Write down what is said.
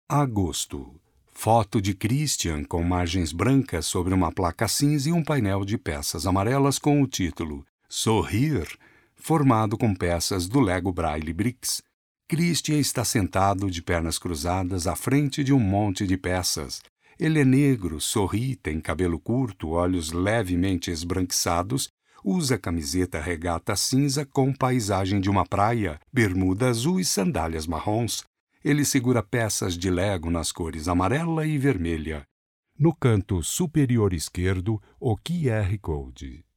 Agosto. Foto de Christian com margens brancas sobre uma placa cinza e um painel de peças amarelas com o título Sorrir, formado com peças do Lego Braille Bricks. Christian está sentado de pernas cruzadas à frente de um monte de peças. Ele é negro, sorri, tem cabelo curto, olhos levemente esbranquiçados, usa camiseta regata cinza com paisagem de uma praia, bermuda azul e sandálias marrons. Ele segura peças de Lego nas cores amarela e vermelha. No canto superior esquerdo, o QR Code.